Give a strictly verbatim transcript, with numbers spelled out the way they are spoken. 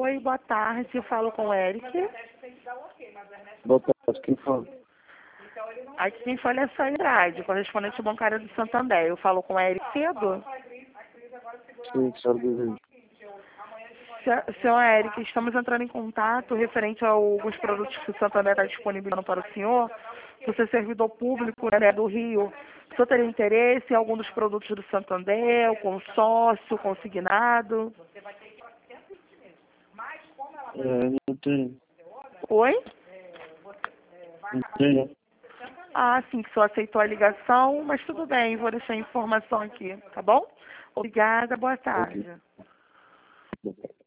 Oi, boa tarde. Eu falo com o Eric. Boa tarde, quem fala? Aqui quem fala é a Sairade, correspondente bancária do Santander. Eu falo com o Eric cedo. Sim, senhor desejo. Senhor Eric, estamos entrando em contato referente a alguns produtos que o Santander está disponibilizando para o senhor. Você é servidor público, né, do Rio. O senhor teria interesse em algum dos produtos do Santander, o consórcio, consignado? É, não tenho. Oi? Não tenho. Ah, sim, que o senhor aceitou a ligação, mas tudo bem, vou deixar a informação aqui, tá bom? Obrigada, boa Ok. tarde. Boa tarde.